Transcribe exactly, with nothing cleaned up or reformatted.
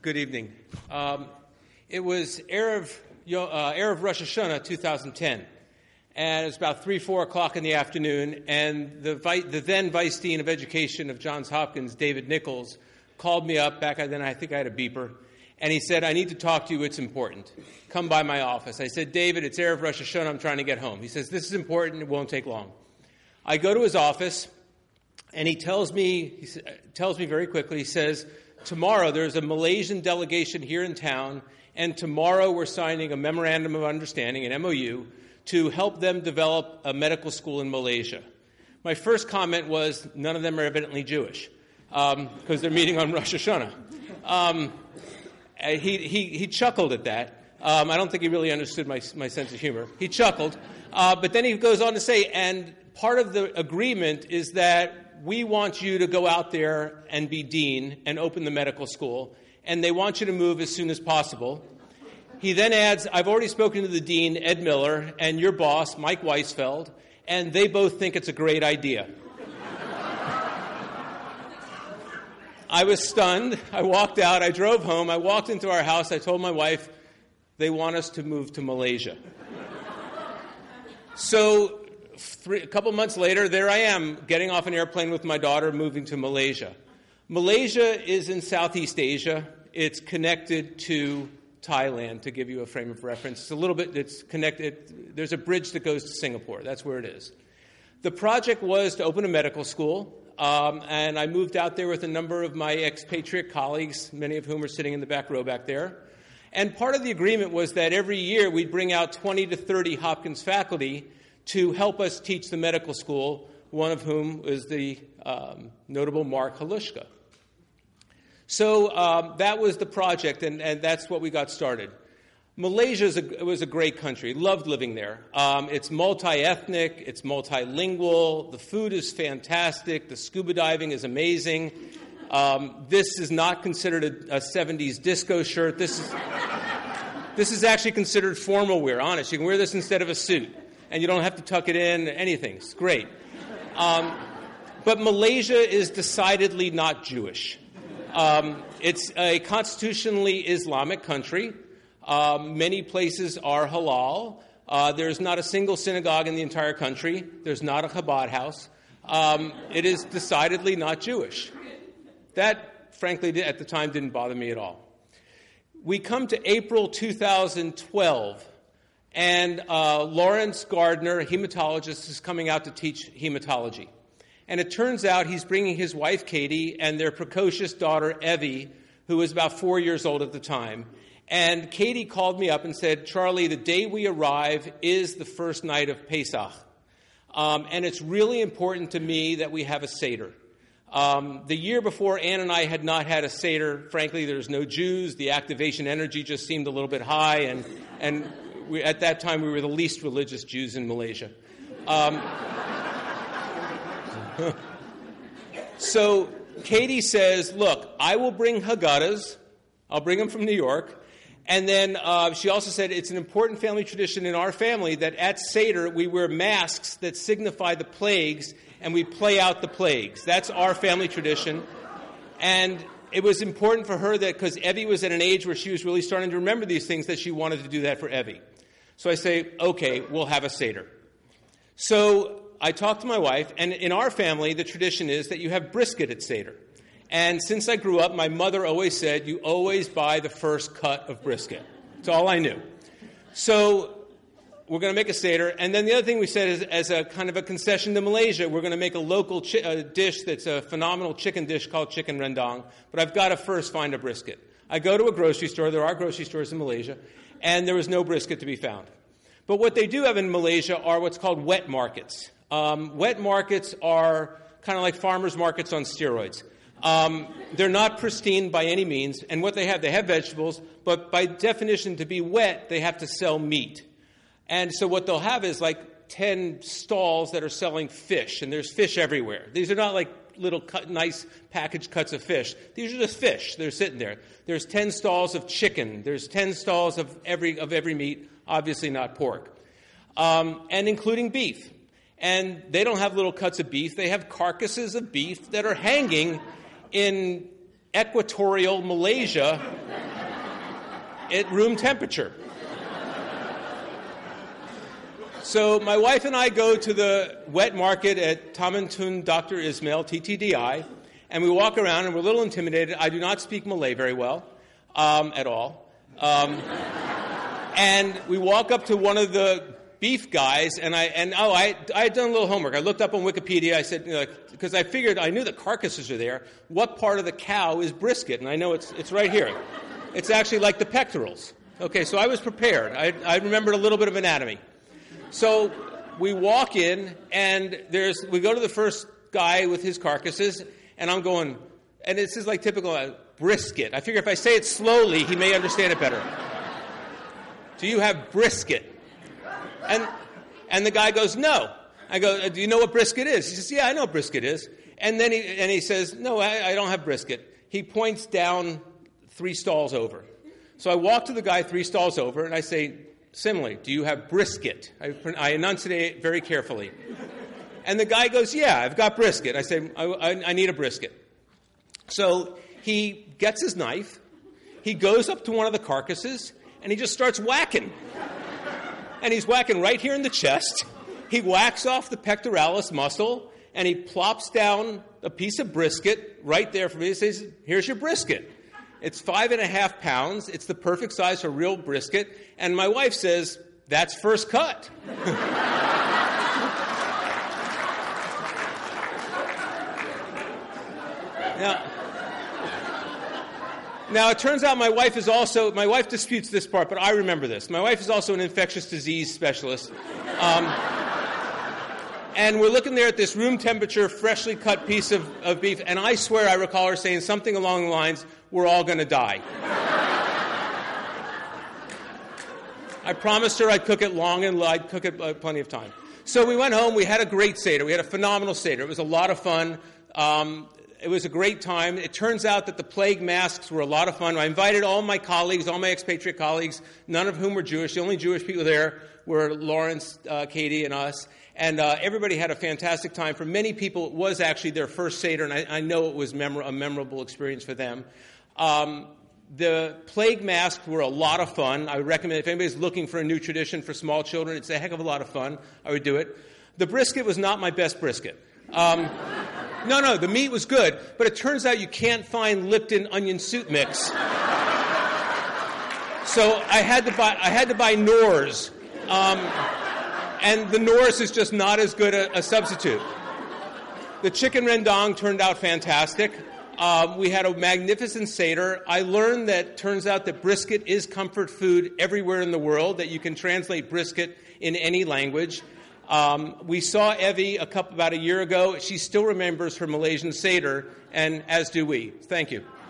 Good evening. Um, it was Erev, uh, Erev Rosh Hashanah two thousand ten, and it was about three, four o'clock in the afternoon, and the, vi- the then Vice Dean of Education of Johns Hopkins, David Nichols, called me up. Back then, I think I had a beeper, and he said, I need to talk to you. It's important. Come by my office. I said, David, it's Erev Rosh Hashanah. I'm trying to get home. He says, this is important. It won't take long. I go to his office, and he tells me, he tells me very quickly, he says, tomorrow there's a Malaysian delegation here in town, and tomorrow we're signing a memorandum of understanding, an M O U, to help them develop a medical school in Malaysia. My first comment was, none of them are evidently Jewish, because um, they're meeting on Rosh Hashanah. Um, he, he, he chuckled at that. Um, I don't think he really understood my, my sense of humor. He chuckled, uh, but then he goes on to say, and part of the agreement is that we want you to go out there and be dean and open the medical school, and they want you to move as soon as possible. He then adds, I've already spoken to the dean, Ed Miller, and your boss, Mike Weisfeld, and they both think it's a great idea. I was stunned. I walked out. I drove home. I walked into our house. I told my wife, they want us to move to Malaysia. So Three, a couple months later, there I am, getting off an airplane with my daughter, moving to Malaysia. Malaysia is in Southeast Asia. It's connected to Thailand, to give you a frame of reference. It's a little bit, it's connected, there's a bridge that goes to Singapore. That's where it is. The project was to open a medical school, um, and I moved out there with a number of my expatriate colleagues, many of whom are sitting in the back row back there. And part of the agreement was that every year we'd bring out twenty to thirty Hopkins faculty to help us teach the medical school, one of whom is the um, notable Mark Halushka. So um, that was the project, and, and that's what we got started. Malaysia is a, was a great country. Loved living there. Um, it's multi-ethnic. It's multilingual. The food is fantastic. The scuba diving is amazing. Um, this is not considered a, a seventies disco shirt. This is, this is actually considered formal wear, honest. You can wear this instead of a suit, and you don't have to tuck it in, anything. It's great. Um, but Malaysia is decidedly not Jewish. Um, it's a constitutionally Islamic country. Um, many places are halal. Uh, there's not a single synagogue in the entire country. There's not a Chabad house. Um, it is decidedly not Jewish. That, frankly, at the time didn't bother me at all. We come to April two thousand twelve. And uh, Lawrence Gardner, a hematologist, is coming out to teach hematology. And it turns out he's bringing his wife, Katie, and their precocious daughter, Evie, who was about four years old at the time. And Katie called me up and said, Charlie, the day we arrive is the first night of Pesach. Um, and it's really important to me that we have a Seder. Um, the year before, Ann and I had not had a Seder. Frankly, there's no Jews. The activation energy just seemed a little bit high, and and We, at that time, we were the least religious Jews in Malaysia. Um, so Katie says, look, I will bring Haggadahs. I'll bring them from New York. And then uh, she also said it's an important family tradition in our family that at Seder we wear masks that signify the plagues, and we play out the plagues. That's our family tradition. And it was important for her that because Evie was at an age where she was really starting to remember these things, that she wanted to do that for Evie. So I say, okay, we'll have a Seder. So I talked to my wife, and in our family, the tradition is that you have brisket at Seder. And since I grew up, my mother always said, you always buy the first cut of brisket. That's all I knew. So we're going to make a Seder. And then the other thing we said is, as a kind of a concession to Malaysia, we're going to make a local chi- a dish that's a phenomenal chicken dish called chicken rendang. But I've got to first find a brisket. I go to a grocery store. There are grocery stores in Malaysia. And there was no brisket to be found. But what they do have in Malaysia are what's called wet markets. Um, wet markets are kind of like farmers markets on steroids. Um, they're not pristine by any means. And what they have, they have vegetables. But by definition, to be wet, they have to sell meat. And so what they'll have is like ten stalls that are selling fish. And there's fish everywhere. These are not like little cut, nice packaged cuts of fish. These are just fish. They're sitting there. There's ten stalls of chicken. There's ten stalls of every of every meat, obviously not pork, um, and including beef. And they don't have little cuts of beef. They have carcasses of beef that are hanging in equatorial Malaysia at room temperature. So my wife and I go to the wet market at Tamantoon Doctor Ismail, T T D I, and we walk around, and we're a little intimidated. I do not speak Malay very well, um, at all. Um, and we walk up to one of the beef guys, and I and oh, I I had done a little homework. I looked up on Wikipedia. I said, you know, because I figured I knew the carcasses are there. What part of the cow is brisket? And I know it's it's right here. It's actually like the pectorals. Okay, so I was prepared. I I remembered a little bit of anatomy. So we walk in, and there's we go to the first guy with his carcasses, and I'm going, and this is like typical uh, brisket. I figure if I say it slowly, he may understand it better. Do you have brisket? And and the guy goes, no. I go, do you know what brisket is? He says, yeah, I know what brisket is. And then he and he says, no, I, I don't have brisket. He points down three stalls over. So I walk to the guy three stalls over, and I say, similarly, do you have brisket? I, I enunciate it very carefully. And the guy goes, yeah, I've got brisket. I say, I, I, I need a brisket. So he gets his knife, he goes up to one of the carcasses, and he just starts whacking. And he's whacking right here in the chest. He whacks off the pectoralis muscle, and he plops down a piece of brisket right there for me. He says, here's your brisket. It's five and a half pounds. It's the perfect size for real brisket. And my wife says, that's first cut. now, now, it turns out my wife is also, my wife disputes this part, but I remember this. My wife is also an infectious disease specialist. Um, and we're looking there at this room temperature, freshly cut piece of, of beef, and I swear I recall her saying something along the lines, we're all going to die. I promised her I'd cook it long and I'd cook it uh, plenty of time. So we went home. We had a great Seder. We had a phenomenal Seder. It was a lot of fun. Um, it was a great time. It turns out that the plague masks were a lot of fun. I invited all my colleagues, all my expatriate colleagues, none of whom were Jewish. The only Jewish people there were Lawrence, uh, Katie, and us. And uh, everybody had a fantastic time. For many people, it was actually their first Seder, and I, I know it was memor- a memorable experience for them. Um, the plague masks were a lot of fun. I would recommend if anybody's looking for a new tradition for small children, it's a heck of a lot of fun. I would do it. The brisket was not my best brisket. Um, no, no, the meat was good, but it turns out you can't find Lipton onion soup mix. So I had to buy I had to buy Knorr's. Um, and the Knorr's is just not as good a, a substitute. The chicken rendang turned out fantastic. Um, we had a magnificent Seder. I learned that turns out that brisket is comfort food everywhere in the world, that you can translate brisket in any language. Um, we saw Evie a couple, about a year ago. She still remembers her Malaysian Seder, and as do we. Thank you.